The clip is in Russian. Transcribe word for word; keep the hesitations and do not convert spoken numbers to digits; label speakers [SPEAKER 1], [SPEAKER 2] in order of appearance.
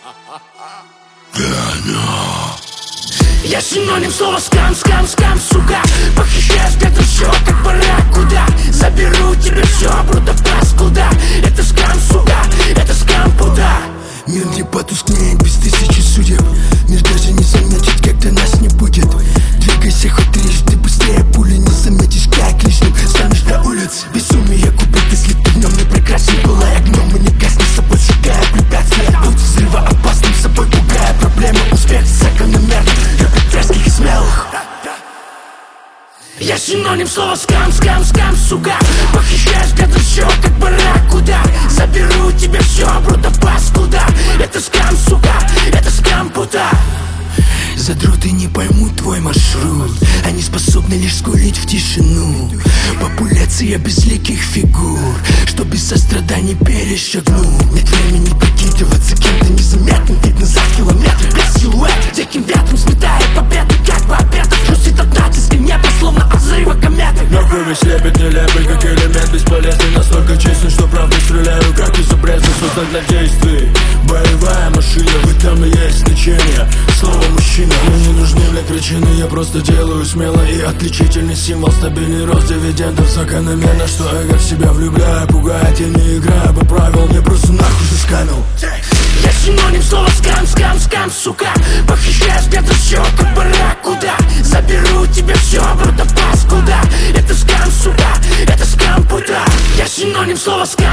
[SPEAKER 1] Я синоним слова скам, скам, скам, сука. Похищаешь где-то все, как барракуда. Заберу тебе все, bruto паскуда. Это скам, сука, это скам, пуда.
[SPEAKER 2] Мир не потускнеет без тысячи судеб. Мир даже не заметит, когда нас не будет. Двигайся хоть трижды быстрее, пули не заметишь, как лишним станешь на улице. Безумие купит, если ты в нем не прекрасен. Пылай огнем и не гасни собой, сжигая препятствия. Путь взрыва опасным, собой пугая проблемы. Успех закономерно, любит дерзких и смелых.
[SPEAKER 1] Я синоним слова скам, скам, скам, сука. Похищаешь где-то все, как барракуда. Заберу тебе все, bruto паскуда. Это скам, сука, это скам, пуда.
[SPEAKER 2] Задроты не поймут твой маршрут. Они способны лишь скулить в тишину. Популяция безликих фигур, что без сострадания перешагнул. Нет времени прикидываться кем-то незаметным. Видно за километр, без силуэта, диким ветром сметая победу, как по обеду. Хрустит от натиска неба, словно от взрыва кометы.
[SPEAKER 3] Нахуй весь лепет нелепый, как элемент бесполезный. Настолько честный, что правда стреляю, как из обреза создан для действий. Боевая машина, в этом и есть значение слово мужчина. Мне не нужны для причины, я просто делаю смело. И отличительный символ, стабильный рост дивидендов. Закономерно, что эго в себя влюбляя, пугает, я не играю по правилам. Мне просто нахуй заскамил.
[SPEAKER 1] Я синоним слова скам, скам, скам, сука. Похищаешь где-то все, как барракуда. Заберу тебе все, bruto паскуда. Это скам, сука, это скам, пуда. Я синоним слова скам.